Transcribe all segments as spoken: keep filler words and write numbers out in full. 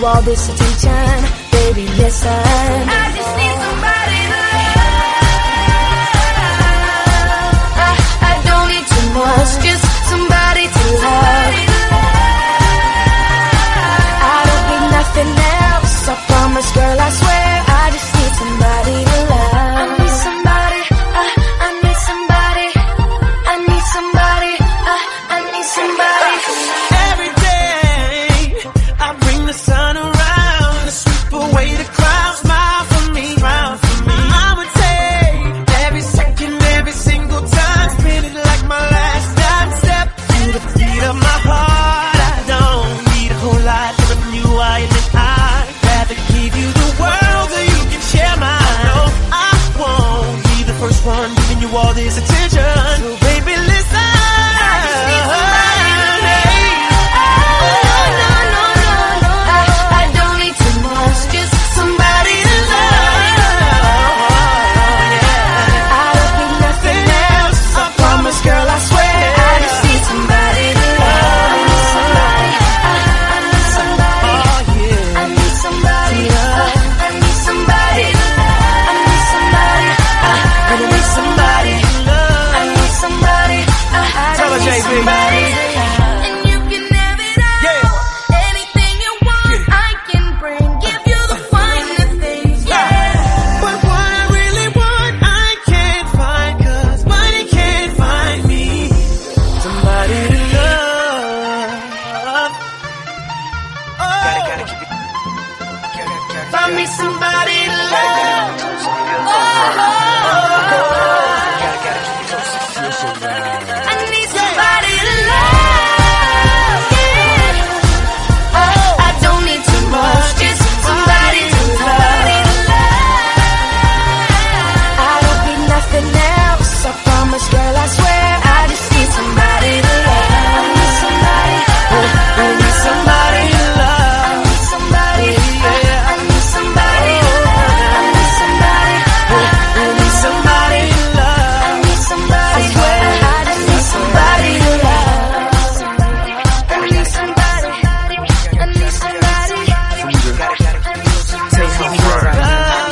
all this attention. Baby, listen, I just need somebody to love. I, I don't need too much, just somebody to love. I don't need nothing else, I promise, girl, I swear. I just need somebody to love. I need somebody, I, I need somebody. I need somebody, I, I need somebody. Every day I bring the sun around to sweep away the clouds, smile for me, smile for me. I would take every second, every single time, spend it like my last time. Step to the beat of my heart. I don't need a whole lot from you. I admit I'd rather give you the world so you can share mine. No, I won't be the first one giving you all this attention. So baby, listen. Find me somebody to love. I need somebody to love. Yeah. I don't need too much, just somebody to love. I don't need nothing else, I promise, girl, I swear. I just need somebody to love. I need somebody. I need somebody to love. I need somebody. I need somebody to love. I need somebody. I need somebody to love. I need somebody. I swear I just need somebody to love. I need somebody. I need somebody. I need somebody.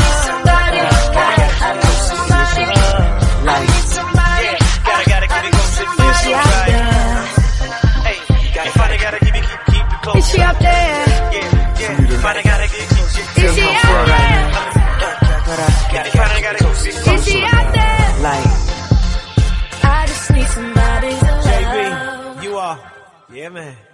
Is she out there? Yeah, yeah. Is she out there? Is she out there? Like, I just need somebody to love. J B, you are. Yeah, man.